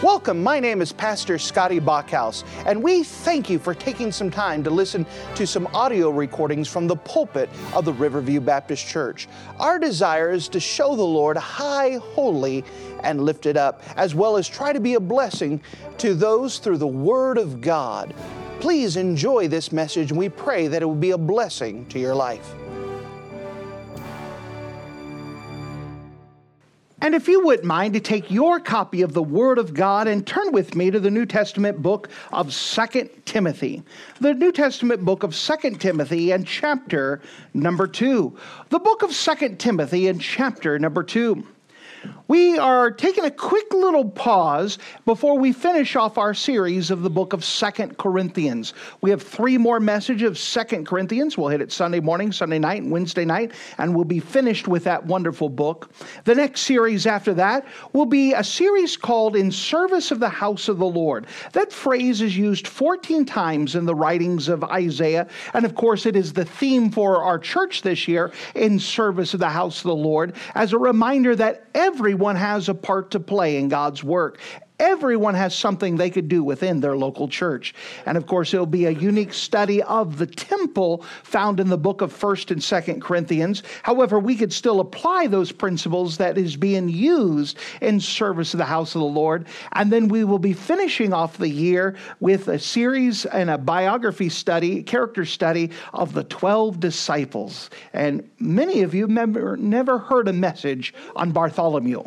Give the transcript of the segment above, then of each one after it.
Welcome, my name is Pastor Scotty Bachhaus, and we thank you for taking some time to listen to some audio recordings from the pulpit of the Riverview Baptist Church. Our desire is to show the Lord high, holy, and lifted up, as well as try to be a blessing to those through the Word of God. Please enjoy this message, and we pray that it will be a blessing to your life. And if you wouldn't mind to take your copy of the Word of God and turn with me to the New Testament book of 2 Timothy. The New Testament book of 2 Timothy and chapter number 2. The book of 2 Timothy and chapter number 2. We are taking a quick little pause before we finish off our series of the book of 2 Corinthians. We have 3 more messages of 2 Corinthians. We'll hit it Sunday morning, Sunday night, and Wednesday night, and we'll be finished with that wonderful book. The next series after that will be a series called In Service of the House of the Lord. That phrase is used 14 times in the writings of Isaiah, and of course it is the theme for our church this year, In Service of the House of the Lord, as a reminder that everyone has a part to play in God's work. Everyone has something they could do within their local church. And of course, it'll be a unique study of the temple found in the book of 1st and 2nd Corinthians. However, we could still apply those principles that is being used in service of the house of the Lord. And then we will be finishing off the year with a series and a biography study, character study of the 12 disciples. And many of you never heard a message on Bartholomew.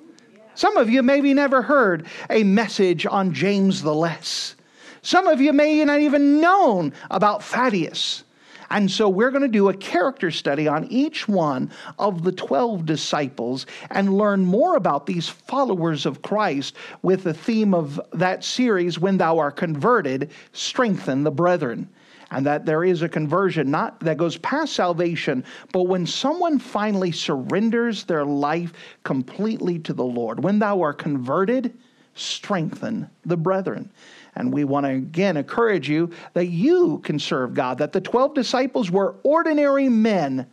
Some of you maybe never heard a message on James the Less. Some of you may not even known about Thaddeus. And so we're going to do a character study on each one of the 12 disciples and learn more about these followers of Christ with the theme of that series, When Thou Art Converted, Strengthen the Brethren. And that there is a conversion, not that goes past salvation, but when someone finally surrenders their life completely to the Lord. When thou art converted, strengthen the brethren. And we want to again encourage you that you can serve God, that the 12 disciples were ordinary men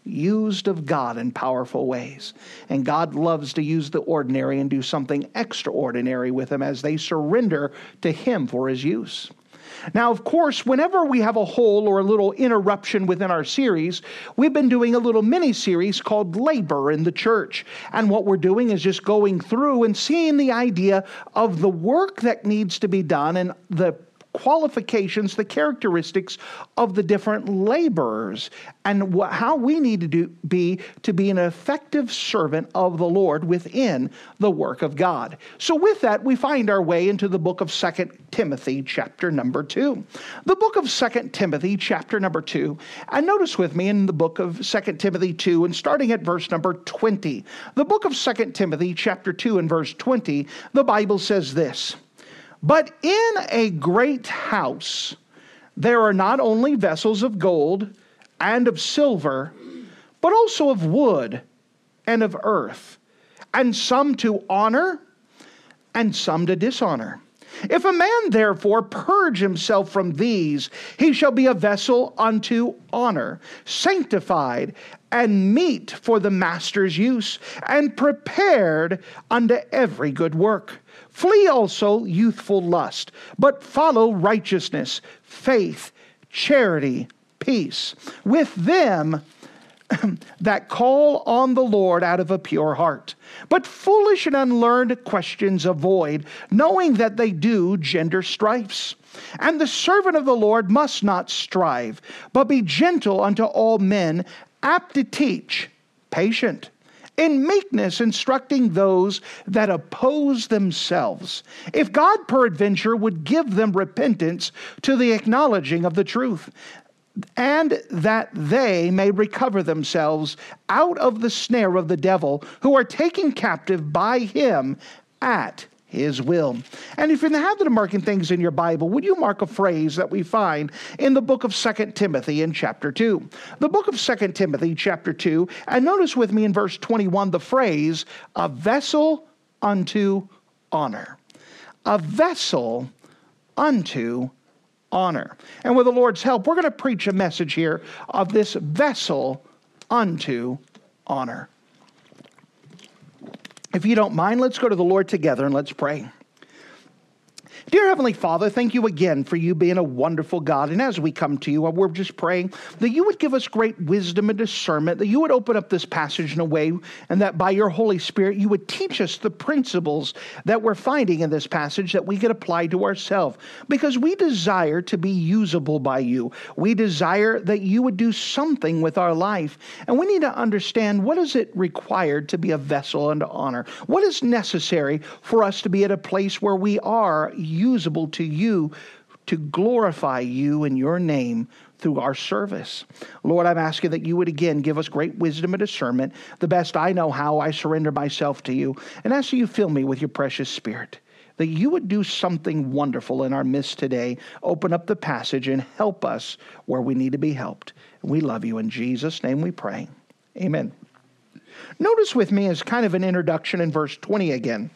used of God in powerful ways. And God loves to use the ordinary and do something extraordinary with them as they surrender to Him for His use. Now, of course, whenever we have a hole or a little interruption within our series, we've been doing a little mini-series called Labor in the Church. And what we're doing is just going through and seeing the idea of the work that needs to be done and the qualifications, the characteristics of the different laborers, and how we need to be an effective servant of the Lord within the work of God. So with that, we find our way into the book of 2 Timothy, chapter number 2. The book of 2 Timothy, chapter number 2, and notice with me in the book of 2 Timothy 2, and starting at verse number 20. The book of 2 Timothy, chapter 2, and verse 20, the Bible says this: But in a great house there are not only vessels of gold and of silver, but also of wood and of earth, and some to honor and some to dishonor. If a man therefore purge himself from these, he shall be a vessel unto honor, sanctified and meet for the master's use, and prepared unto every good work. Flee also youthful lust, but follow righteousness, faith, charity, peace, with them that call on the Lord out of a pure heart. But foolish and unlearned questions avoid, knowing that they do gender strifes. And the servant of the Lord must not strive, but be gentle unto all men, apt to teach, patient, in meekness instructing those that oppose themselves, if God peradventure would give them repentance to the acknowledging of the truth, and that they may recover themselves out of the snare of the devil, who are taken captive by him at his will. And if you're in the habit of marking things in your Bible, would you mark a phrase that we find in the book of 2 Timothy in chapter 2? The book of 2 Timothy chapter 2, and notice with me in verse 21 the phrase, a vessel unto honor. A vessel unto honor. And with the Lord's help, we're going to preach a message here of this vessel unto honor. If you don't mind, let's go to the Lord together and let's pray. Dear Heavenly Father, thank you again for you being a wonderful God. And as we come to you, we're just praying that you would give us great wisdom and discernment, that you would open up this passage in a way, and that by your Holy Spirit, you would teach us the principles that we're finding in this passage that we could apply to ourselves. Because we desire to be usable by you. We desire that you would do something with our life. And we need to understand, what is it required to be a vessel unto honor? What is necessary for us to be at a place where we are usable to you, to glorify you in your name through our service. Lord, I'm asking that you would again give us great wisdom and discernment. The best I know how, I surrender myself to you. And ask that you fill me with your precious Spirit, that you would do something wonderful in our midst today. Open up the passage and help us where we need to be helped. We love you. In Jesus' name we pray. Amen. Notice with me as kind of an introduction in verse 20 again.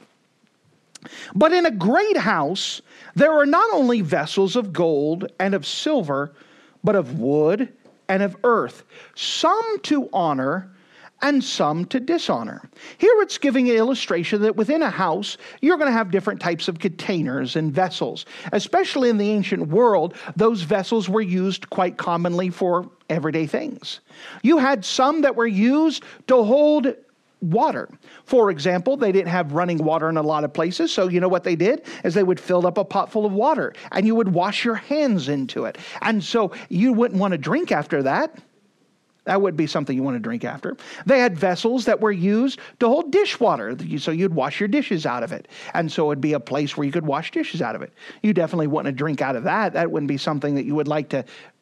But in a great house, there are not only vessels of gold and of silver, but of wood and of earth, some to honor and some to dishonor. Here it's giving an illustration that within a house, you're going to have different types of containers and vessels. Especially in the ancient world, those vessels were used quite commonly for everyday things. You had some that were used to hold water. For example, they didn't have running water in a lot of places, so you know what they did is they would fill up a pot full of water and you would wash your hands into it. And so you wouldn't want to drink after that. That would be something you want to drink after. They had vessels that were used to hold dishwater, so you'd wash your dishes out of it. And so it'd be a place where you could wash dishes out of it. You definitely wouldn't drink out of that. That wouldn't be something that you would like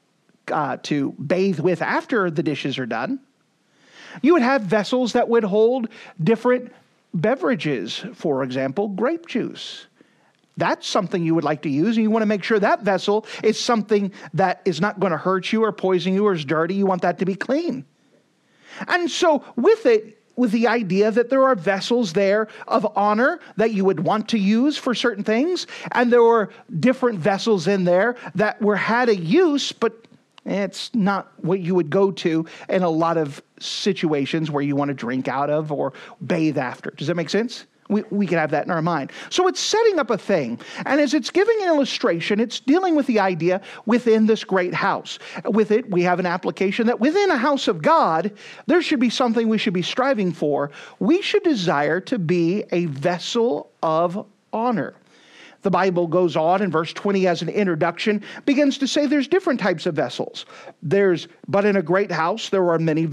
to bathe with after the dishes are done. You would have vessels that would hold different beverages, for example, grape juice. That's something you would like to use, and you want to make sure that vessel is something that is not going to hurt you or poison you or is dirty. You want that to be clean. And so with the idea that there are vessels there of honor that you would want to use for certain things, and there were different vessels in there that had a use, but it's not what you would go to in a lot of situations where you want to drink out of or bathe after. Does that make sense? We can have that in our mind. So it's setting up a thing. And as it's giving an illustration, it's dealing with the idea within this great house. With it, we have an application that within a house of God, there should be something we should be striving for. We should desire to be a vessel of honor. The Bible goes on in verse 20 as an introduction, begins to say there's different types of vessels. But in a great house, there are many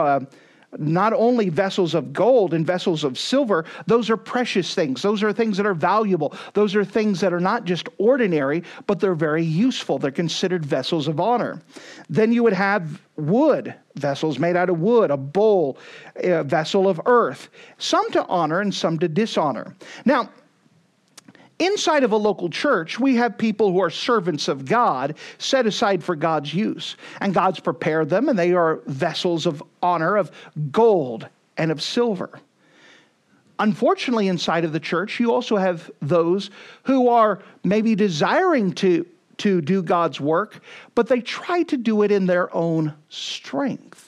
not only vessels of gold and vessels of silver. Those are precious things. Those are things that are valuable. Those are things that are not just ordinary, but they're very useful. They're considered vessels of honor. Then you would have wood, vessels made out of wood, a bowl, a vessel of earth, some to honor and some to dishonor. Now, inside of a local church, we have people who are servants of God set aside for God's use. And God's prepared them, and they are vessels of honor, of gold and of silver. Unfortunately, inside of the church, you also have those who are maybe desiring to do God's work, but they try to do it in their own strength.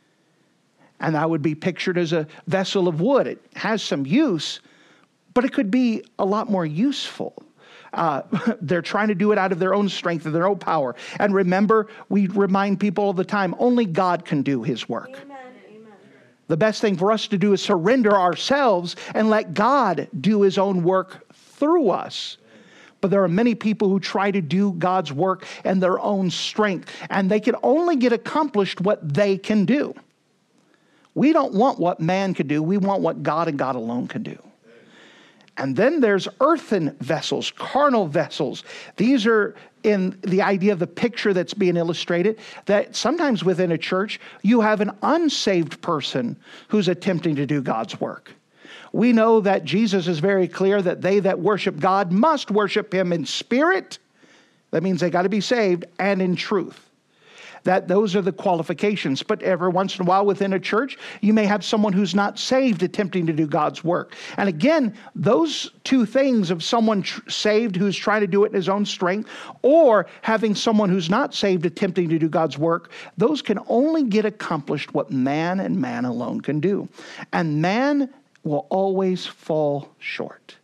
And that would be pictured as a vessel of wood. It has some use, but it could be a lot more useful. They're trying to do it out of their own strength and their own power. And remember, we remind people all the time, only God can do his work. Amen. Amen. The best thing for us to do is surrender ourselves and let God do his own work through us. But there are many people who try to do God's work in their own strength, and they can only get accomplished what they can do. We don't want what man can do. We want what God and God alone can do. And then there's earthen vessels, carnal vessels. These are in the idea of the picture that's being illustrated, that sometimes within a church, you have an unsaved person who's attempting to do God's work. We know that Jesus is very clear that they that worship God must worship him in spirit. That means they got to be saved, and in truth. That those are the qualifications. But every once in a while within a church, you may have someone who's not saved attempting to do God's work. And again, those two things of someone saved who's trying to do it in his own strength, or having someone who's not saved attempting to do God's work, those can only get accomplished what man and man alone can do. And man will always fall short.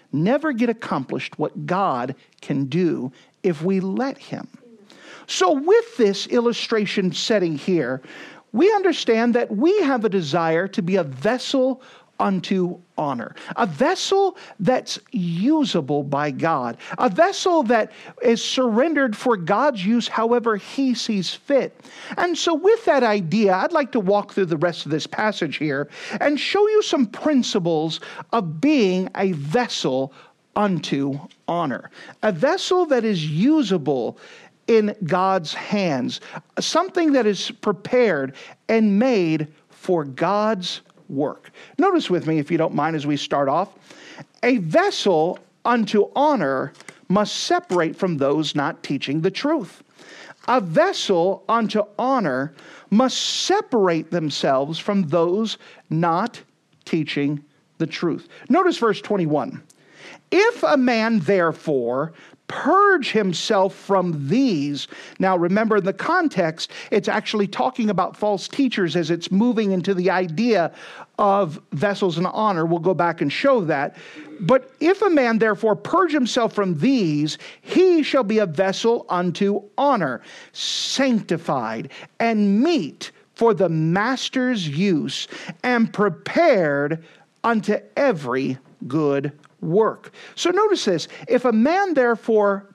never get accomplished what God can do if we let him. So with this illustration setting here, we understand that we have a desire to be a vessel unto honor, a vessel that's usable by God, a vessel that is surrendered for God's use however he sees fit. And so with that idea, I'd like to walk through the rest of this passage here and show you some principles of being a vessel unto honor, a vessel that is usable in God's hands, something that is prepared and made for God's work. Notice with me, if you don't mind, as we start off, a vessel unto honor must separate from those not teaching the truth. A vessel unto honor must separate themselves from those not teaching the truth. Notice verse 21. If a man therefore purge himself from these. Now remember, in the context, it's actually talking about false teachers as it's moving into the idea of vessels and honor. We'll go back and show that. But if a man therefore purge himself from these, he shall be a vessel unto honor, sanctified and meet for the master's use, and prepared unto every good work. So notice this. If a man therefore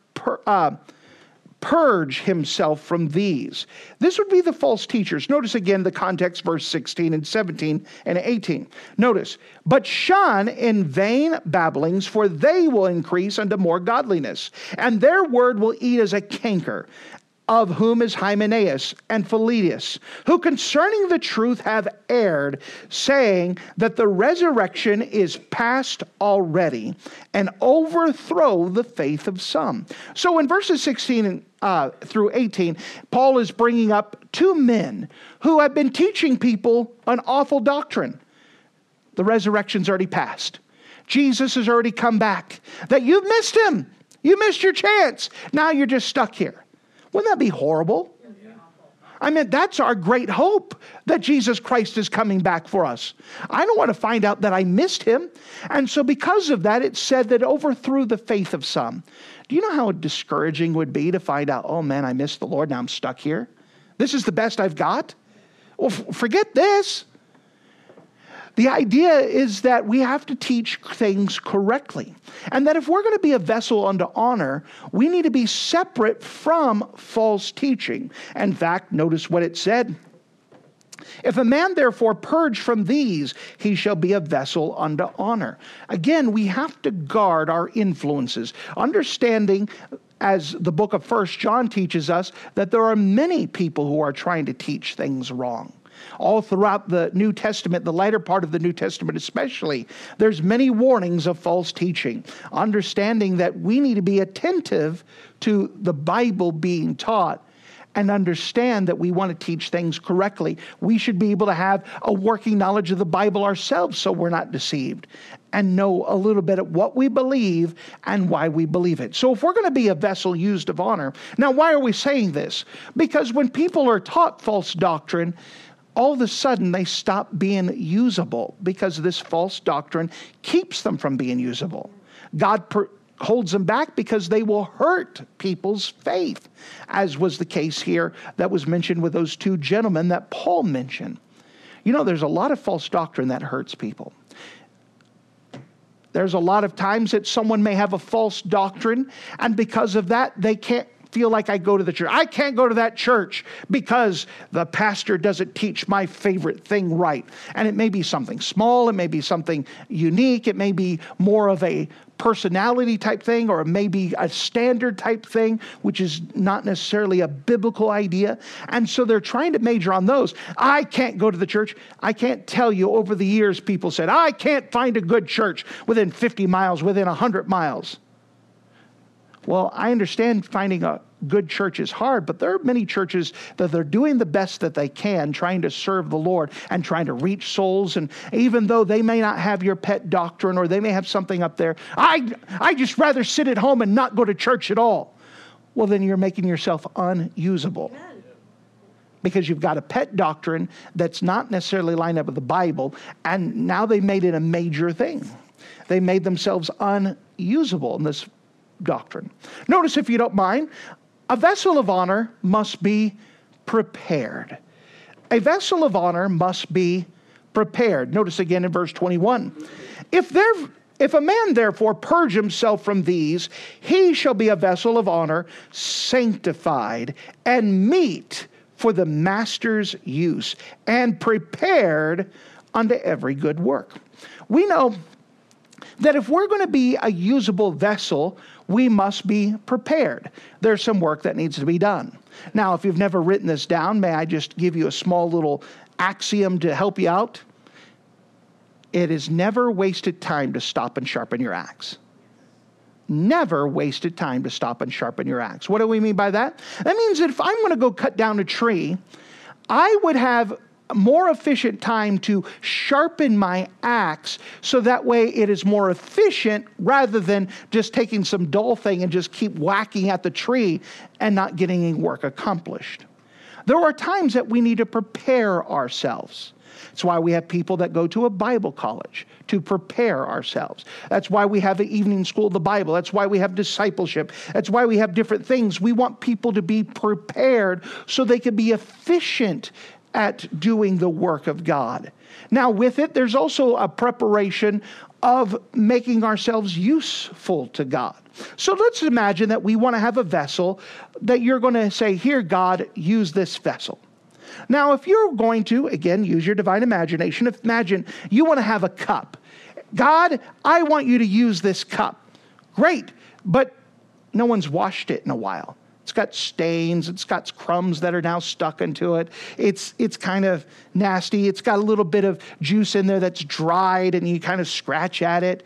purge himself from these, this would be the false teachers. Notice again the context, verse 16 and 17 and 18. Notice, but shun in vain babblings, for they will increase unto more godliness, and their word will eat as a canker, of whom is Hymenaeus and Philetus, who concerning the truth have erred, saying that the resurrection is past already, and overthrow the faith of some. So in verses 16 through 18, Paul is bringing up two men who have been teaching people an awful doctrine. The resurrection's already passed. Jesus has already come back. That you've missed him. You missed your chance. Now you're just stuck here. Wouldn't that be horrible? I mean, that's our great hope, that Jesus Christ is coming back for us. I don't want to find out that I missed him. And so because of that, it said that overthrew the faith of some. Do you know how discouraging it would be to find out, oh man, I missed the Lord, now I'm stuck here? This is the best I've got? Well, forget this. The idea is that we have to teach things correctly. And that if we're going to be a vessel unto honor, we need to be separate from false teaching. In fact, notice what it said. If a man therefore purge from these, he shall be a vessel unto honor. Again, we have to guard our influences, understanding, as the book of 1 John teaches us, that there are many people who are trying to teach things wrong. All throughout the New Testament, the latter part of the New Testament especially, there's many warnings of false teaching. Understanding that we need to be attentive to the Bible being taught and understand that we want to teach things correctly. We should be able to have a working knowledge of the Bible ourselves so we're not deceived, and know a little bit of what we believe and why we believe it. So if we're going to be a vessel used of honor, now why are we saying this? Because when people are taught false doctrine, all of a sudden they stop being usable, because this false doctrine keeps them from being usable. God holds them back because they will hurt people's faith, as was the case here that was mentioned with those two gentlemen that Paul mentioned. You know, there's a lot of false doctrine that hurts people. There's a lot of times that someone may have a false doctrine, and because of that, they can't feel like I go to the church. I can't go to that church because the pastor doesn't teach my favorite thing right. And it may be something small, it may be something unique, it may be more of a personality type thing, or maybe a standard type thing, which is not necessarily a biblical idea. And so they're trying to major on those. I can't go to the church. I can't tell you, over the years, people said, I can't find a good church within 50 miles, within 100 miles. Well, I understand finding a good church is hard, but there are many churches that they're doing the best that they can, trying to serve the Lord and trying to reach souls. And even though they may not have your pet doctrine, or they may have something up there, I just rather sit at home and not go to church at all. Well, then you're making yourself unusable. Amen. Because you've got a pet doctrine that's not necessarily lined up with the Bible, and now they made it a major thing. They made themselves unusable in this doctrine. Notice, if you don't mind, a vessel of honor must be prepared. A vessel of honor must be prepared. Notice again in verse 21. If a man therefore purge himself from these, he shall be a vessel of honor, sanctified and meet for the master's use, and prepared unto every good work. We know that if we're going to be a usable vessel, we must be prepared. There's some work that needs to be done. Now, if you've never written this down, may I just give you a small little axiom to help you out? It is never wasted time to stop and sharpen your axe. Never wasted time to stop and sharpen your axe. What do we mean by that? That means that if I'm going to go cut down a tree, I would have more efficient time to sharpen my axe so that way it is more efficient rather than just taking some dull thing and just keep whacking at the tree and not getting any work accomplished. There are times that we need to prepare ourselves. That's why we have people that go to a Bible college to prepare ourselves. That's why we have the evening school of the Bible. That's why we have discipleship. That's why we have different things. We want people to be prepared so they can be efficient at doing the work of God. Now, with it, there's also a preparation of making ourselves useful to God. So let's imagine that we want to have a vessel that you're going to say, here, God, use this vessel. Now, if you're going to, again, use your divine imagination, imagine you want to have a cup. God, I want you to use this cup. Great, but no one's washed it in a while. It's got stains. It's got crumbs that are now stuck into it. It's kind of nasty. It's got a little bit of juice in there that's dried, and you kind of scratch at it.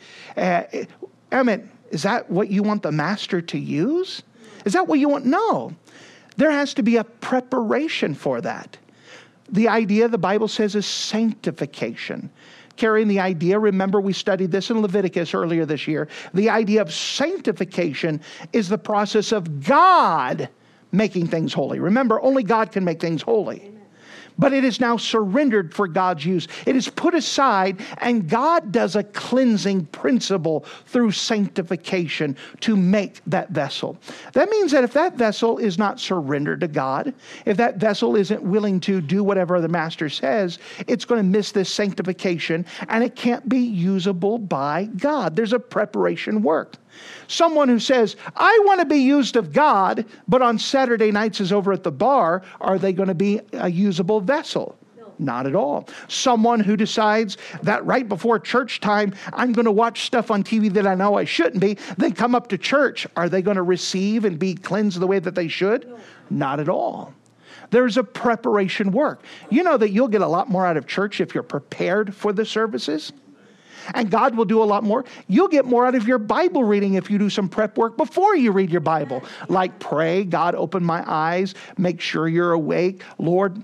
Emmett, is that what you want the master to use? Is that what you want? No. There has to be a preparation for that. The idea, the Bible says, is sanctification. Carrying the idea, remember we studied this in Leviticus earlier this year, the idea of sanctification is the process of God making things holy. Remember, only God can make things holy. Amen. But it is now surrendered for God's use. It is put aside, and God does a cleansing principle through sanctification to make that vessel. That means that if that vessel is not surrendered to God, if that vessel isn't willing to do whatever the master says, it's going to miss this sanctification, and it can't be usable by God. There's a preparation work. Someone who says, I want to be used of God, but on Saturday nights is over at the bar, are they going to be a usable vessel? No. Not at all. Someone who decides that right before church time, I'm going to watch stuff on TV that I know I shouldn't be, then come up to church, are they going to receive and be cleansed the way that they should? No. Not at all. There's a preparation work. You know that you'll get a lot more out of church if you're prepared for the services. And God will do a lot more. You'll get more out of your Bible reading if you do some prep work before you read your Bible. Like pray, God, open my eyes, make sure you're awake. Lord,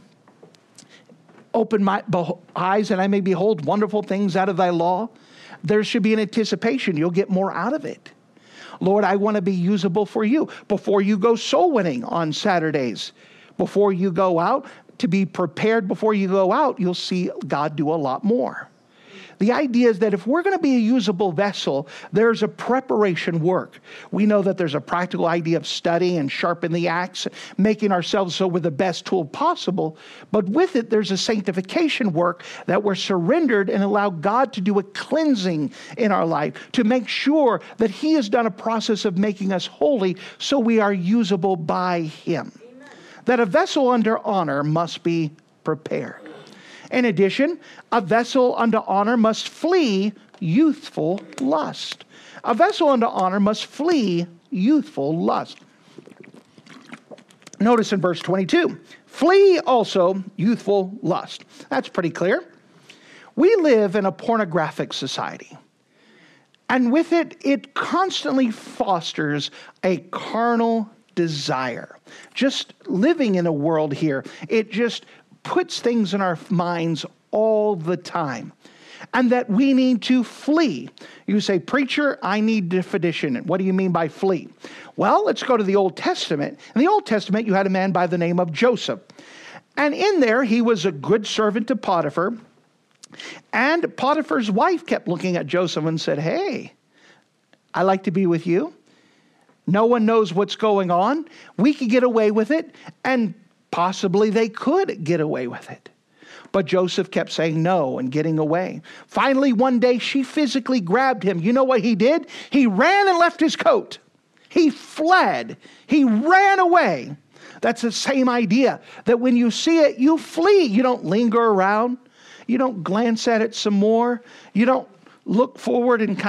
open my eyes and I may behold wonderful things out of thy law. There should be an anticipation. You'll get more out of it. Lord, I want to be usable for you. Before you go soul winning on Saturdays, before you go out, to be prepared before you go out, you'll see God do a lot more. The idea is that if we're going to be a usable vessel, there's a preparation work. We know that there's a practical idea of studying and sharpen the axe, making ourselves so we're the best tool possible. But with it, there's a sanctification work that we're surrendered and allow God to do a cleansing in our life to make sure that He has done a process of making us holy so we are usable by Him. Amen. That a vessel under honor must be prepared. In addition, a vessel unto honor must flee youthful lust. A vessel unto honor must flee youthful lust. Notice in verse 22, flee also youthful lust. That's pretty clear. We live in a pornographic society. And with it, it constantly fosters a carnal desire. Just living in a world here, it just puts things in our minds all the time. And that we need to flee. You say, preacher, I need definition. What do you mean by flee? Well, let's go to the Old Testament. In the Old Testament, you had a man by the name of Joseph. And in there, he was a good servant to Potiphar. And Potiphar's wife kept looking at Joseph and said, hey, I like to be with you. No one knows what's going on. We could get away with it. And possibly they could get away with it. But Joseph kept saying no and getting away. Finally, one day she physically grabbed him. You know what he did? He ran and left his coat. He fled. He ran away. That's the same idea, that when you see it, you flee. You don't linger around. You don't glance at it some more. You don't look forward and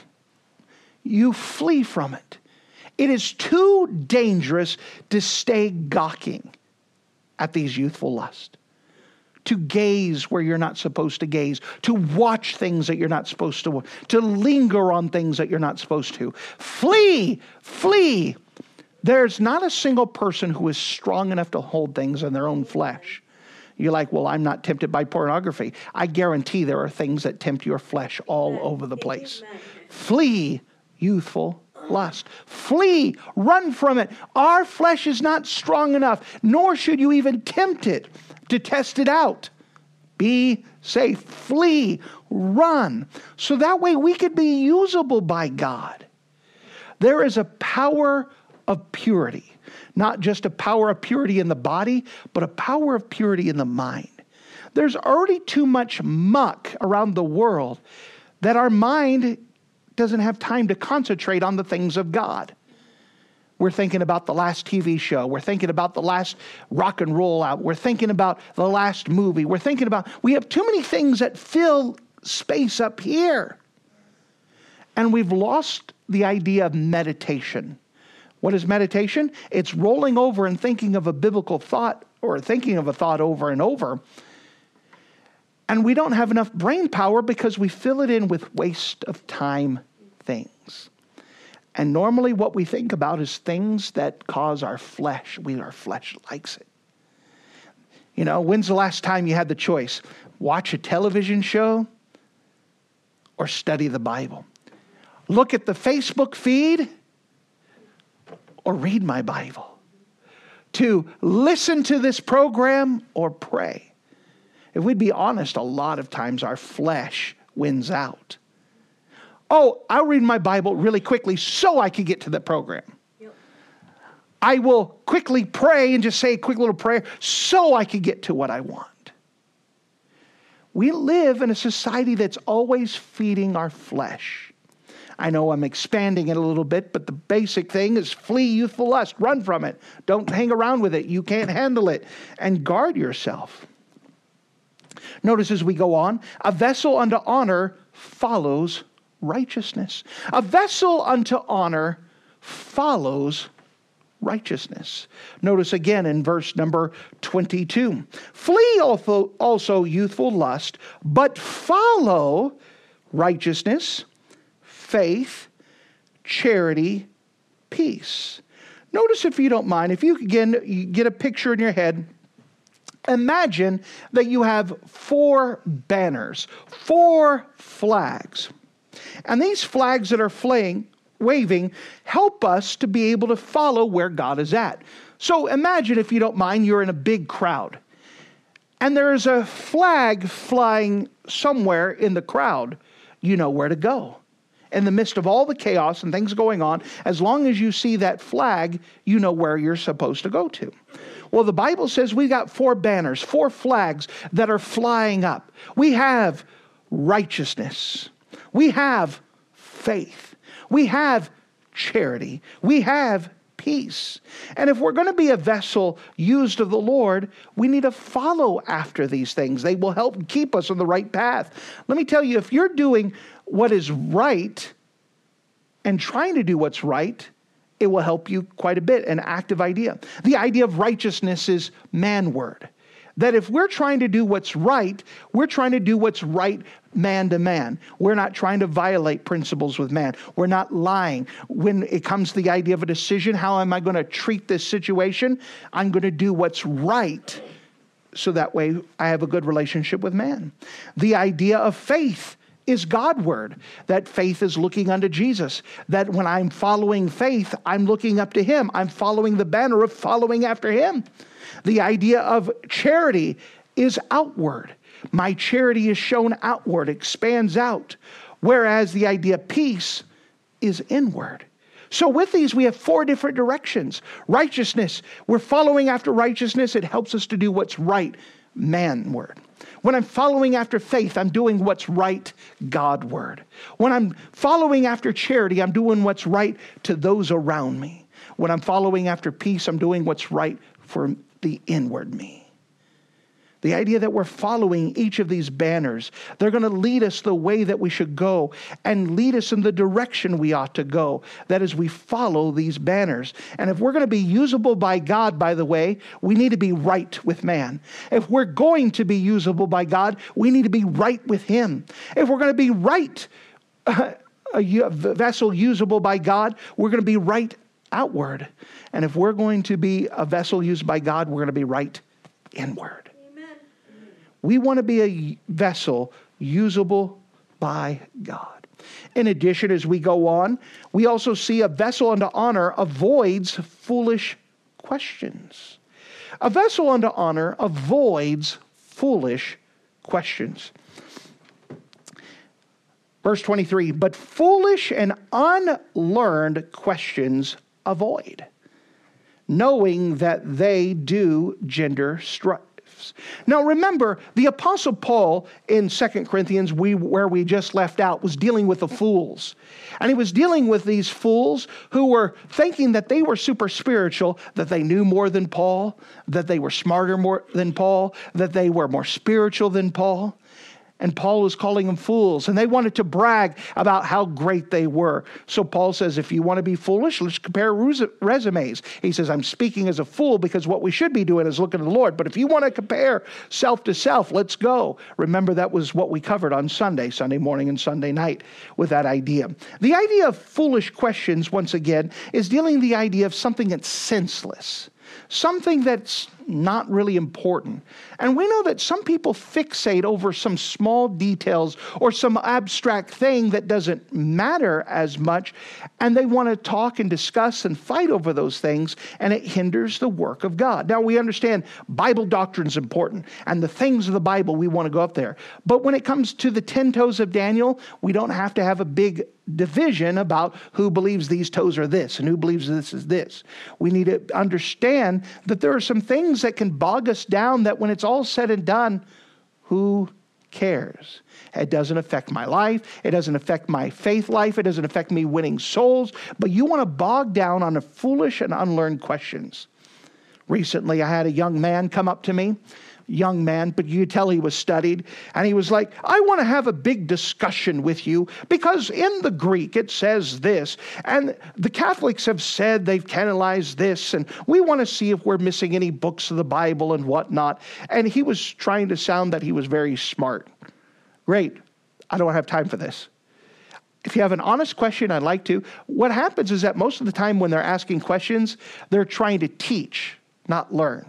you flee from it. It is too dangerous to stay gawking at these youthful lusts, to gaze where you're not supposed to gaze, to watch things that you're not supposed to watch, to linger on things that you're not supposed to. Flee, flee. There's not a single person who is strong enough to hold things in their own flesh. You're like, well, I'm not tempted by pornography. I guarantee there are things that tempt your flesh all over the place. Flee youthful lust. Flee, run from it. Our flesh is not strong enough, nor should you even tempt it to test it out. Be safe. Flee, run. So that way we could be usable by God. There is a power of purity. Not just a power of purity in the body, but a power of purity in the mind. There's already too much muck around the world that our mind doesn't have time to concentrate on the things of God. We're thinking about the last TV show. We're thinking about the last rock and roll out. We're thinking about the last movie. We have too many things that fill space up here. And we've lost the idea of meditation. What is meditation? It's rolling over and thinking of a biblical thought, or thinking of a thought over and over. And we don't have enough brain power because we fill it in with waste of time things. And normally what we think about is things that cause our flesh. Our flesh likes it. You know, when's the last time you had the choice? Watch a television show or study the Bible? Look at the Facebook feed or read my Bible? To listen to this program or pray? If we'd be honest, a lot of times our flesh wins out. Oh, I'll read my Bible really quickly so I can get to the program. Yep. I will quickly pray and just say a quick little prayer so I can get to what I want. We live in a society that's always feeding our flesh. I know I'm expanding it a little bit, but the basic thing is flee youthful lust. Run from it. Don't hang around with it. You can't handle it. And guard yourself. Notice as we go on, a vessel unto honor follows righteousness. A vessel unto honor follows righteousness. Notice again in verse number 22. Flee also youthful lust, but follow righteousness, faith, charity, peace. Notice, if you don't mind, if you again get a picture in your head. Imagine that you have 4 banners, 4 flags. And these flags that are waving help us to be able to follow where God is at. So imagine, if you don't mind, you're in a big crowd. And there is a flag flying somewhere in the crowd. You know where to go. In the midst of all the chaos and things going on, as long as you see that flag, you know where you're supposed to go to. Well, the Bible says we got 4 banners, 4 flags that are flying up. We have righteousness. We have faith. We have charity. We have peace. And if we're going to be a vessel used of the Lord, we need to follow after these things. They will help keep us on the right path. Let me tell you, if you're doing what is right and trying to do what's right, it will help you quite a bit. An active idea. The idea of righteousness is man-word. That if we're trying to do what's right, we're trying to do what's right man to man. We're not trying to violate principles with man. We're not lying. When it comes to the idea of a decision, how am I going to treat this situation? I'm going to do what's right so that way I have a good relationship with man. The idea of faith is Godward, that faith is looking unto Jesus, that when I'm following faith, I'm looking up to him. I'm following the banner of following after him. The idea of charity is outward. My charity is shown outward, expands out, whereas the idea of peace is inward. So with these, we have 4 different directions. Righteousness, we're following after righteousness. It helps us to do what's right, manward. When I'm following after faith, I'm doing what's right, Godward. When I'm following after charity, I'm doing what's right to those around me. When I'm following after peace, I'm doing what's right for the inward me. The idea that we're following each of these banners, they're going to lead us the way that we should go and lead us in the direction we ought to go. That is, we follow these banners. And if we're going to be usable by God, by the way, we need to be right with man. If we're going to be usable by God, we need to be right with Him. If we're going to be right, a vessel usable by God, we're going to be right outward. And if we're going to be a vessel used by God, we're going to be right inward. We want to be a vessel usable by God. In addition, as we go on, we also see a vessel unto honor avoids foolish questions. A vessel unto honor avoids foolish questions. Verse 23, but foolish and unlearned questions avoid, knowing that they do gender strife. Now remember, the Apostle Paul in 2 Corinthians, where we just left out, was dealing with the fools. And he was dealing with these fools who were thinking that they were super spiritual, that they knew more than Paul, that they were smarter more than Paul, that they were more spiritual than Paul. And Paul was calling them fools. And they wanted to brag about how great they were. So Paul says, if you want to be foolish, let's compare resumes. He says, I'm speaking as a fool because what we should be doing is looking to the Lord. But if you want to compare self to self, let's go. Remember, that was what we covered on Sunday morning and Sunday night with that idea. The idea of foolish questions, once again, is dealing the idea of something that's senseless. Something that's not really important. And we know that some people fixate over some small details or some abstract thing that doesn't matter as much, and they want to talk and discuss and fight over those things, and it hinders the work of God. Now, we understand Bible doctrine is important, and the things of the Bible, we want to go up there. But when it comes to the 10 toes of Daniel, we don't have to have a big division about who believes these toes are this and who believes this is this. We need to understand that there are some things that can bog us down that when it's all said and done, who cares? It doesn't affect my life. It doesn't affect my faith life. It doesn't affect me winning souls. But you want to bog down on the foolish and unlearned questions. Recently, I had a young man come up to me. Young man, but you could tell he was studied. And he was like, I want to have a big discussion with you because in the Greek it says this. And the Catholics have said they've canonized this. And we want to see if we're missing any books of the Bible and whatnot. And he was trying to sound that he was very smart. Great. I don't have time for this. If you have an honest question, I'd like to. What happens is that most of the time when they're asking questions, they're trying to teach, not learn.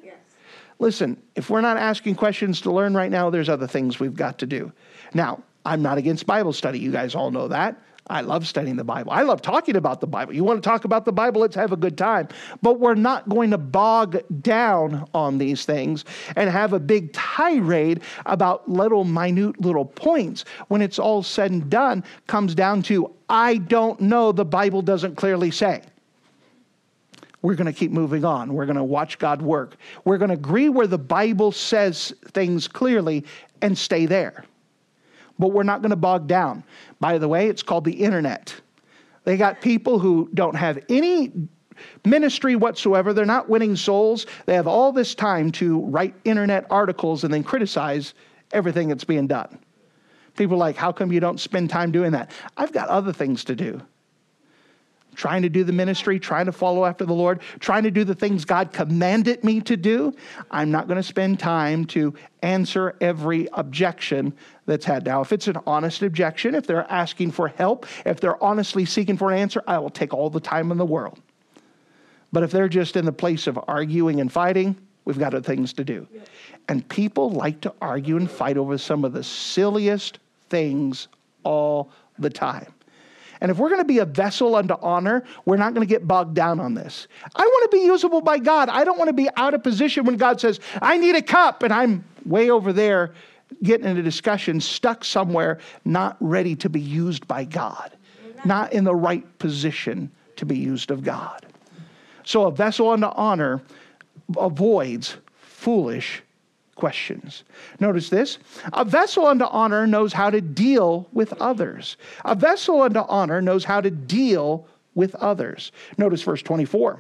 Listen, if we're not asking questions to learn right now, there's other things we've got to do. Now, I'm not against Bible study. You guys all know that. I love studying the Bible. I love talking about the Bible. You want to talk about the Bible? Let's have a good time. But we're not going to bog down on these things and have a big tirade about minute little points. When it's all said and done, comes down to, I don't know, the Bible doesn't clearly say. We're going to keep moving on. We're going to watch God work. We're going to agree where the Bible says things clearly and stay there. But we're not going to bog down. By the way, it's called the internet. They got people who don't have any ministry whatsoever. They're not winning souls. They have all this time to write internet articles and then criticize everything that's being done. People are like, how come you don't spend time doing that? I've got other things to do. Trying to do the ministry, trying to follow after the Lord, trying to do the things God commanded me to do. I'm not going to spend time to answer every objection that's had. Now, if it's an honest objection, if they're asking for help, if they're honestly seeking for an answer, I will take all the time in the world. But if they're just in the place of arguing and fighting, we've got other things to do. Yep. And people like to argue and fight over some of the silliest things all the time. And if we're going to be a vessel unto honor, we're not going to get bogged down on this. I want to be usable by God. I don't want to be out of position when God says, I need a cup, and I'm way over there getting in a discussion stuck somewhere, not ready to be used by God, not in the right position to be used of God. So a vessel unto honor avoids foolish questions. Notice this. A vessel unto honor knows how to deal with others. A vessel unto honor knows how to deal with others. Notice verse 24.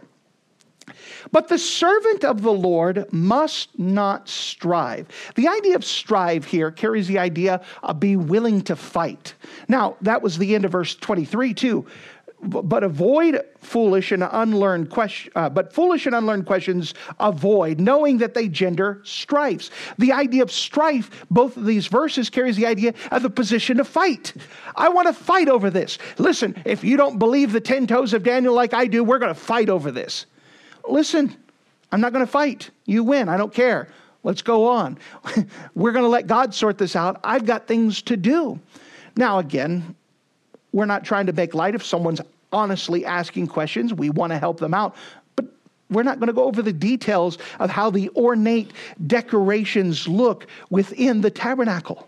But the servant of the Lord must not strive. The idea of strive here carries the idea of be willing to fight. Now, that was the end of verse 23 too. But avoid foolish and unlearned questions. But foolish and unlearned questions avoid, knowing that they gender strifes. The idea of strife, both of these verses carries the idea of the position to fight. I want to fight over this. Listen, if you don't believe the 10 toes of Daniel like I do, we're going to fight over this. Listen, I'm not going to fight. You win. I don't care. Let's go on. We're going to let God sort this out. I've got things to do. Now, again, we're not trying to make light if someone's honestly asking questions. We want to help them out. But we're not going to go over the details of how the ornate decorations look within the tabernacle.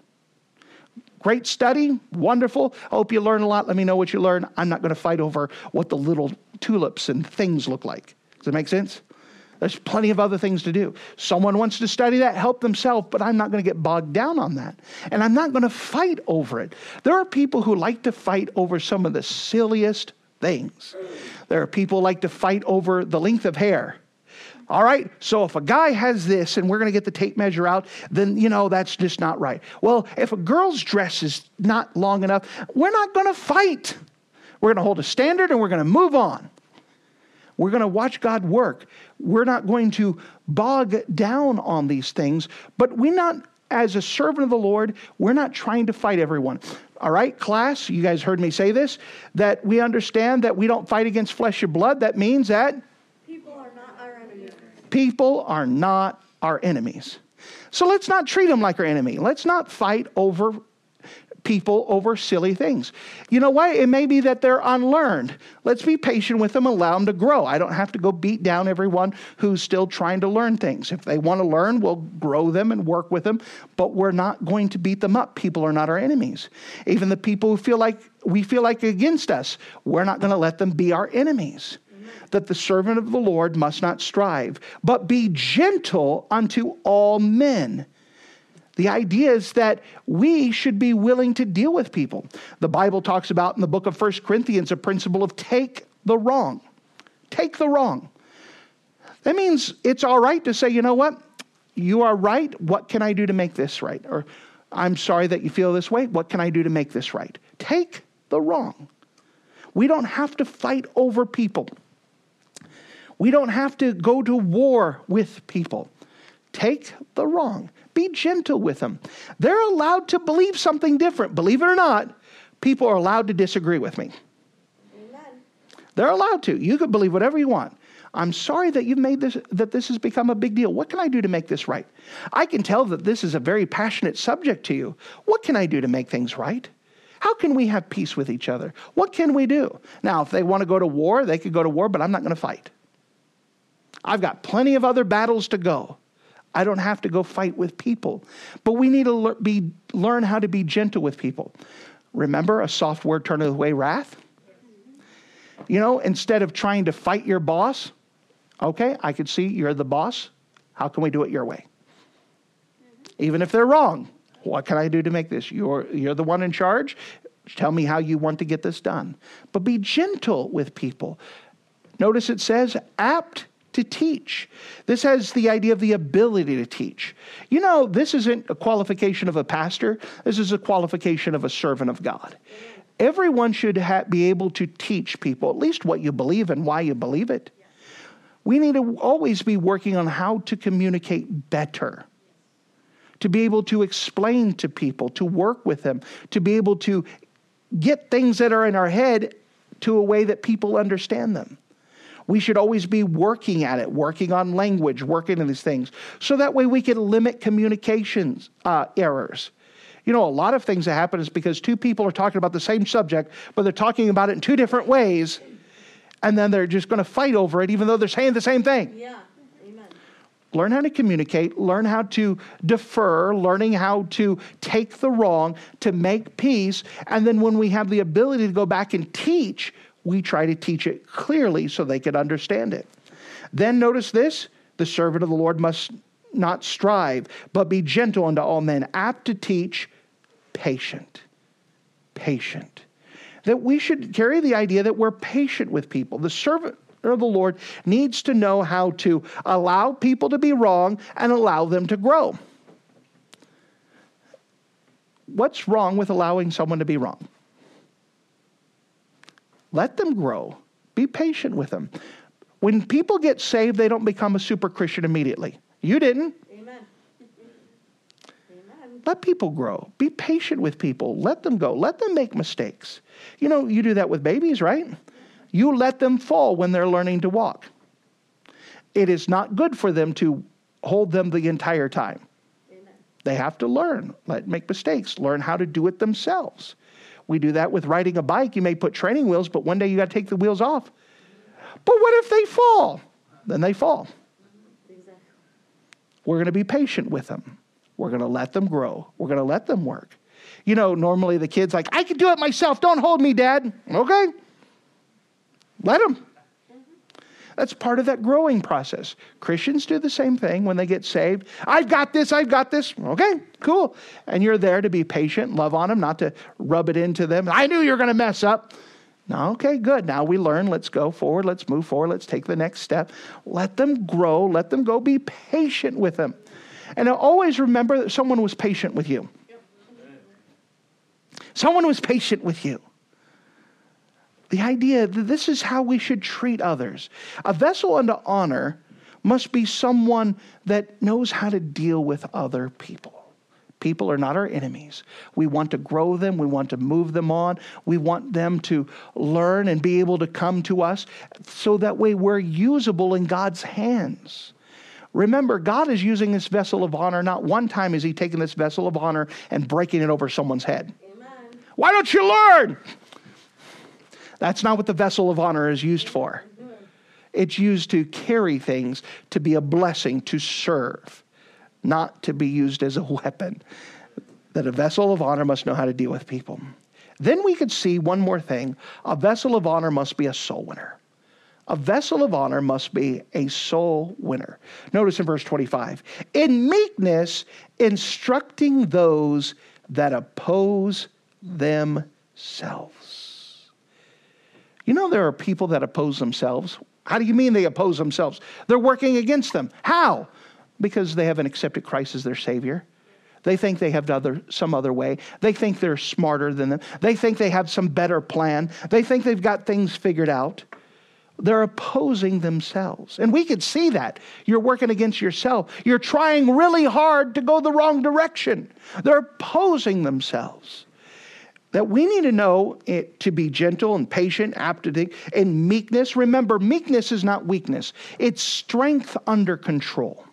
Great study. Wonderful. I hope you learn a lot. Let me know what you learn. I'm not going to fight over what the little tulips and things look like. Does that make sense? There's plenty of other things to do. Someone wants to study that, help themselves, but I'm not going to get bogged down on that. And I'm not going to fight over it. There are people who like to fight over some of the silliest things. There are people who like to fight over the length of hair. All right, so if a guy has this and we're going to get the tape measure out, then, that's just not right. Well, if a girl's dress is not long enough, we're not going to fight. We're going to hold a standard and we're going to move on. We're going to watch God work. We're not going to bog down on these things, but as a servant of the Lord, we're not trying to fight everyone. All right, class, you guys heard me say this, that we understand that we don't fight against flesh and blood. That means that people are not our enemies. People are not our enemies. So let's not treat them like our enemy. Let's not fight over people over silly things. You know what? It may be that they're unlearned. Let's be patient with them, allow them to grow. I don't have to go beat down everyone who's still trying to learn things. If they want to learn, we'll grow them and work with them, but we're not going to beat them up. People are not our enemies. Even the people who feel like against us, we're not going to let them be our enemies. That the servant of the Lord must not strive, but be gentle unto all men. The idea is that we should be willing to deal with people. The Bible talks about in the book of 1 Corinthians a principle of take the wrong. Take the wrong. That means it's all right to say, you know what? You are right. What can I do to make this right? Or I'm sorry that you feel this way. What can I do to make this right? Take the wrong. We don't have to fight over people. We don't have to go to war with people. Take the wrong. Be gentle with them. They're allowed to believe something different. Believe it or not, people are allowed to disagree with me. Amen. They're allowed to. You can believe whatever you want. I'm sorry that you've made this has become a big deal. What can I do to make this right? I can tell that this is a very passionate subject to you. What can I do to make things right? How can we have peace with each other? What can we do? Now, if they want to go to war, they could go to war, but I'm not going to fight. I've got plenty of other battles to go. I don't have to go fight with people. But we need to learn how to be gentle with people. Remember, a soft word turneth away wrath? Instead of trying to fight your boss, okay, I could see you're the boss. How can we do it your way? Even if they're wrong, what can I do to make this? You're the one in charge. Tell me how you want to get this done. But be gentle with people. Notice it says, apt to teach. This has the idea of the ability to teach. This isn't a qualification of a pastor. This is a qualification of a servant of God. Everyone should be able to teach people at least what you believe and why you believe it. We need to always be working on how to communicate better, to be able to explain to people, to work with them, to be able to get things that are in our head to a way that people understand them. We should always be working at it, working on language, working on these things. So that way we can limit communications errors. A lot of things that happen is because two people are talking about the same subject, but they're talking about it in two different ways, and then they're just going to fight over it, even though they're saying the same thing. Yeah, amen. Learn how to communicate, learn how to defer, learning how to take the wrong, to make peace. And then when we have the ability to go back and teach, we try to teach it clearly so they can understand it. Then notice this, the servant of the Lord must not strive, but be gentle unto all men, apt to teach, patient. Patient. That we should carry the idea that we're patient with people. The servant of the Lord needs to know how to allow people to be wrong and allow them to grow. What's wrong with allowing someone to be wrong? Let them grow. Be patient with them. When people get saved, they don't become a super Christian immediately. You didn't. Amen. Amen. Let people grow. Be patient with people. Let them go. Let them make mistakes. You know, you do that with babies, right? You let them fall when they're learning to walk. It is not good for them to hold them the entire time. Amen. They have to learn, make mistakes, learn how to do it themselves. We do that with riding a bike. You may put training wheels, but one day you got to take the wheels off. But what if they fall? Then they fall. Exactly. We're going to be patient with them. We're going to let them grow. We're going to let them work. You know, normally the kid's like, I can do it myself. Don't hold me, Dad. Okay. Let them. That's part of that growing process. Christians do the same thing when they get saved. I've got this. Okay, cool. And you're there to be patient, love on them, not to rub it into them. I knew you were going to mess up. No, okay, good. Now we learn. Let's go forward. Let's move forward. Let's take the next step. Let them grow. Let them go. Be patient with them. And always remember that someone was patient with you. Someone was patient with you. The idea that this is how we should treat others. A vessel unto honor must be someone that knows how to deal with other people. People are not our enemies. We want to grow them. We want to move them on. We want them to learn and be able to come to us so that way we're usable in God's hands. Remember, God is using this vessel of honor. Not one time is he taking this vessel of honor and breaking it over someone's head. Amen. Why don't you learn? That's not what the vessel of honor is used for. It's used to carry things, to be a blessing, to serve, not to be used as a weapon. That a vessel of honor must know how to deal with people. Then we could see one more thing. A vessel of honor must be a soul winner. A vessel of honor must be a soul winner. Notice in verse 25. In meekness, instructing those that oppose themselves. You know, there are people that oppose themselves. How do you mean they oppose themselves? They're working against them. How? Because they haven't accepted Christ as their Savior. They think they have some other way. They think they're smarter than them. They think they have some better plan. They think they've got things figured out. They're opposing themselves. And we could see that. You're working against yourself. You're trying really hard to go the wrong direction. They're opposing themselves. That we need to know it to be gentle and patient, apt to think, and meekness. Remember, meekness is not weakness. It's strength under control.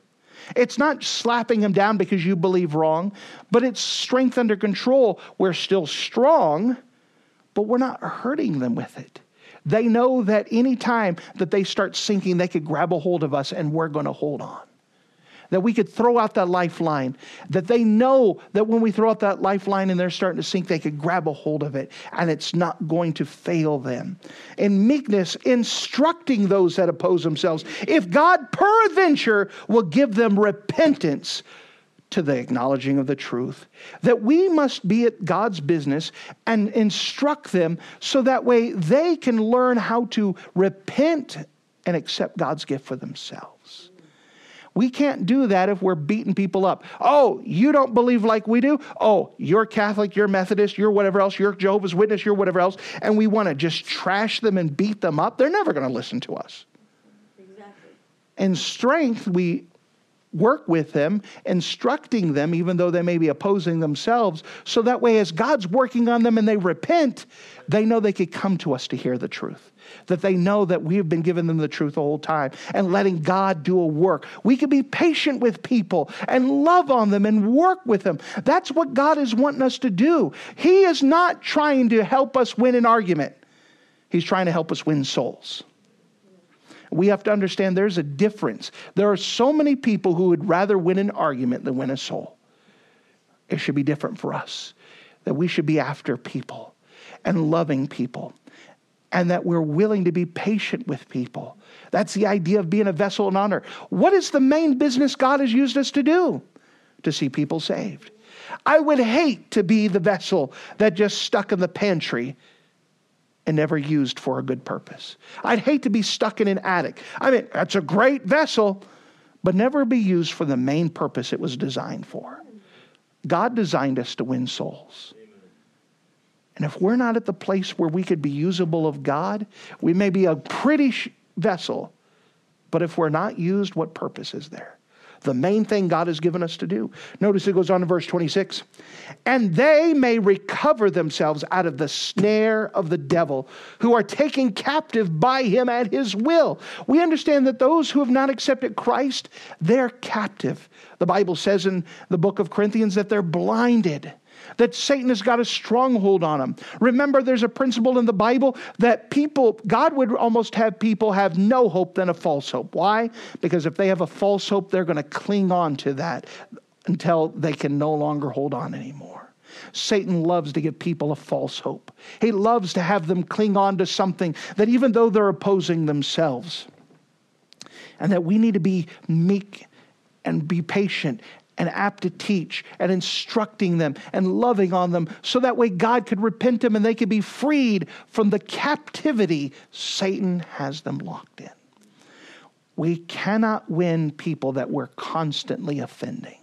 It's not slapping them down because you believe wrong, but it's strength under control. We're still strong, but we're not hurting them with it. They know that any time that they start sinking, they could grab a hold of us and we're going to hold on. That we could throw out that lifeline. That they know that when we throw out that lifeline and they're starting to sink, they could grab a hold of it and it's not going to fail them. In meekness, instructing those that oppose themselves. If God peradventure will give them repentance to the acknowledging of the truth. That we must be at God's business and instruct them so that way they can learn how to repent and accept God's gift for themselves. We can't do that if we're beating people up. Oh, you don't believe like we do? Oh, you're Catholic, you're Methodist, you're whatever else, you're Jehovah's Witness, you're whatever else, and we want to just trash them and beat them up. They're never going to listen to us. Exactly. In strength, we work with them, instructing them, even though they may be opposing themselves, so that way as God's working on them and they repent, they know they could come to us to hear the truth. That they know that we have been giving them the truth the whole time and letting God do a work. We can be patient with people and love on them and work with them. That's what God is wanting us to do. He is not trying to help us win an argument. He's trying to help us win souls. We have to understand there's a difference. There are so many people who would rather win an argument than win a soul. It should be different for us. That we should be after people and loving people. And that we're willing to be patient with people. That's the idea of being a vessel in honor. What is the main business God has used us to do? To see people saved. I would hate to be the vessel that just stuck in the pantry and never used for a good purpose. I'd hate to be stuck in an attic. I mean, that's a great vessel, but never be used for the main purpose it was designed for. God designed us to win souls. And if we're not at the place where we could be usable of God, we may be a pretty vessel, but if we're not used, what purpose is there? The main thing God has given us to do. Notice it goes on in verse 26. And they may recover themselves out of the snare of the devil, who are taken captive by him at his will. We understand that those who have not accepted Christ, they're captive. The Bible says in the book of Corinthians that they're blinded, that Satan has got a stronghold on them. Remember, there's a principle in the Bible that God would almost have people have no hope than a false hope. Why? Because if they have a false hope, they're going to cling on to that until they can no longer hold on anymore. Satan loves to give people a false hope. He loves to have them cling on to something that even though they're opposing themselves, and that we need to be meek and be patient and apt to teach and instructing them and loving on them so that way God could repent them and they could be freed from the captivity Satan has them locked in. We cannot win people that we're constantly offending.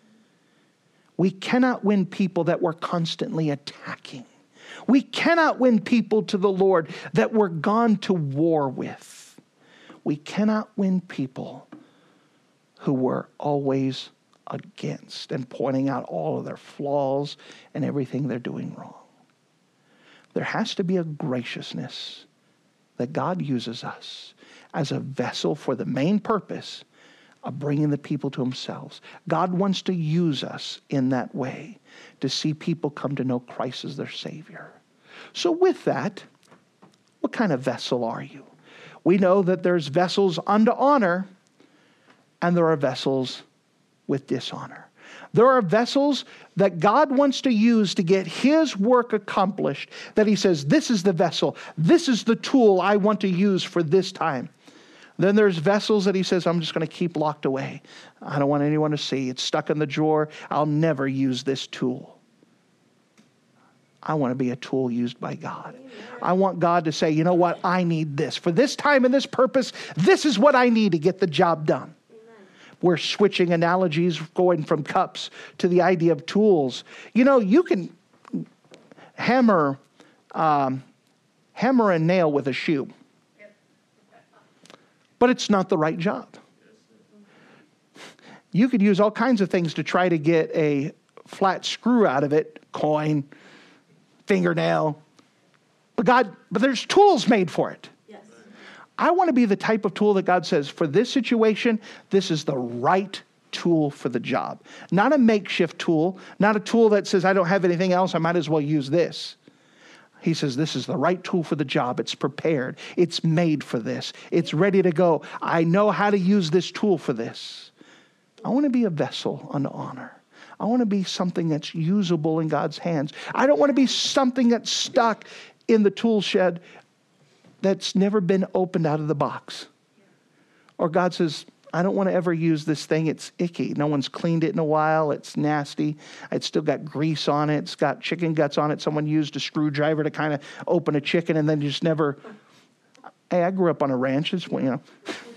We cannot win people that we're constantly attacking. We cannot win people to the Lord that we're gone to war with. We cannot win people who we're always against and pointing out all of their flaws and everything they're doing wrong. There has to be a graciousness that God uses us as a vessel for the main purpose of bringing the people to himself. God wants to use us in that way to see people come to know Christ as their Savior. So with that, what kind of vessel are you? We know that there's vessels unto honor and there are vessels with dishonor. There are vessels that God wants to use to get his work accomplished, that he says, this is the vessel, this is the tool I want to use for this time. Then there's vessels that he says, I'm just going to keep locked away. I don't want anyone to see. It's stuck in the drawer. I'll never use this tool. I want to be a tool used by God. I want God to say, you know what? I need this. For this time and this purpose, this is what I need to get the job done. We're switching analogies, going from cups to the idea of tools. You know, you can hammer a nail with a shoe, but it's not the right job. You could use all kinds of things to try to get a flat screw out of it, coin, fingernail, but there's tools made for it. I want to be the type of tool that God says, for this situation, this is the right tool for the job. Not a makeshift tool, not a tool that says, I don't have anything else, I might as well use this. He says, this is the right tool for the job. It's prepared. It's made for this. It's ready to go. I know how to use this tool for this. I want to be a vessel unto honor. I want to be something that's usable in God's hands. I don't want to be something that's stuck in the tool shed that's never been opened out of the box. Or God says, I don't want to ever use this thing. It's icky. No one's cleaned it in a while. It's nasty. It's still got grease on it. It's got chicken guts on it. Someone used a screwdriver to kind of open a chicken and then just never. Hey, I grew up on a ranch. It's, you know.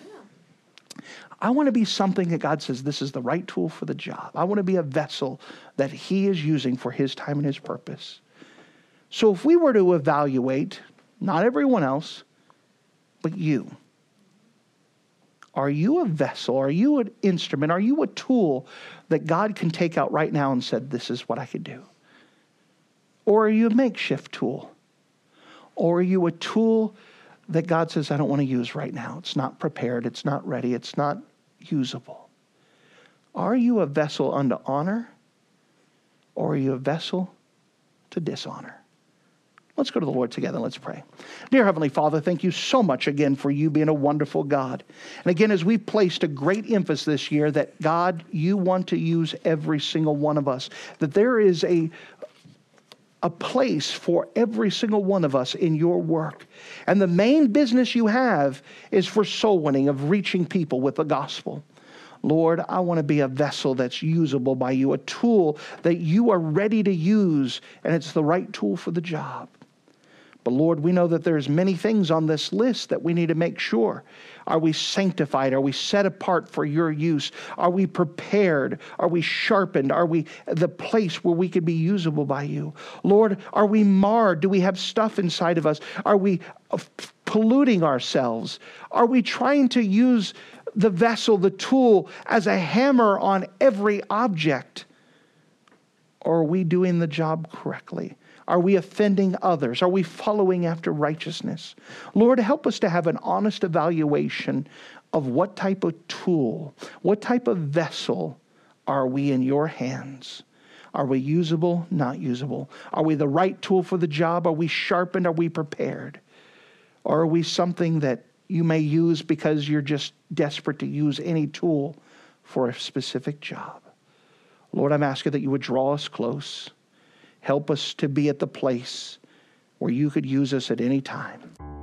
I want to be something that God says, this is the right tool for the job. I want to be a vessel that he is using for his time and his purpose. So if we were to evaluate, not everyone else, but you. Are you a vessel? Are you an instrument? Are you a tool that God can take out right now and said, this is what I could do? Or are you a makeshift tool? Or are you a tool that God says, I don't want to use right now. It's not prepared. It's not ready. It's not usable. Are you a vessel unto honor? Or are you a vessel to dishonor? Let's go to the Lord together and let's pray. Dear Heavenly Father, thank you so much again for you being a wonderful God. And again, as we've placed a great emphasis this year that, God, you want to use every single one of us, that there is a place for every single one of us in your work. And the main business you have is for soul winning, of reaching people with the gospel. Lord, I want to be a vessel that's usable by you, a tool that you are ready to use, and it's the right tool for the job. But Lord, we know that there's many things on this list that we need to make sure. Are we sanctified? Are we set apart for your use? Are we prepared? Are we sharpened? Are we the place where we could be usable by you? Lord, are we marred? Do we have stuff inside of us? Are we polluting ourselves? Are we trying to use the vessel, the tool, as a hammer on every object? Or are we doing the job correctly? Are we offending others? Are we following after righteousness? Lord, help us to have an honest evaluation of what type of tool, what type of vessel are we in your hands? Are we usable, not usable? Are we the right tool for the job? Are we sharpened? Are we prepared? Or are we something that you may use because you're just desperate to use any tool for a specific job? Lord, I'm asking that you would draw us close. Help us to be at the place where you could use us at any time.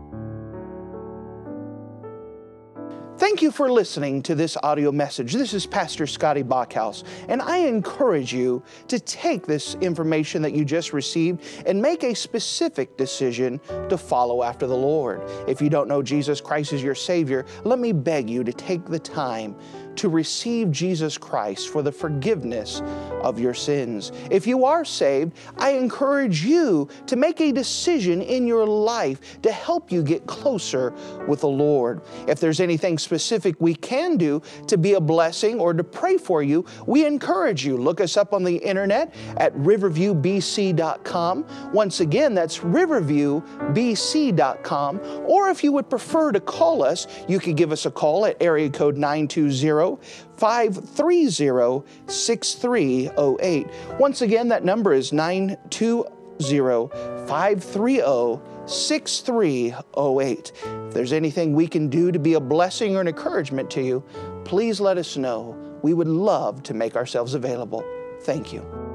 Thank you for listening to this audio message. This is Pastor Scotty Bachhaus, and I encourage you to take this information that you just received and make a specific decision to follow after the Lord. If you don't know Jesus Christ as your Savior, let me beg you to take the time to receive Jesus Christ for the forgiveness of your sins. If you are saved, I encourage you to make a decision in your life to help you get closer with the Lord. If there's anything specific we can do to be a blessing or to pray for you, we encourage you. Look us up on the internet at riverviewbc.com. Once again, that's riverviewbc.com. Or if you would prefer to call us, you could give us a call at area code 920-530-6308. Once again, that number is 920-530-6308. If there's anything we can do to be a blessing or an encouragement to you, please let us know. We would love to make ourselves available. Thank you.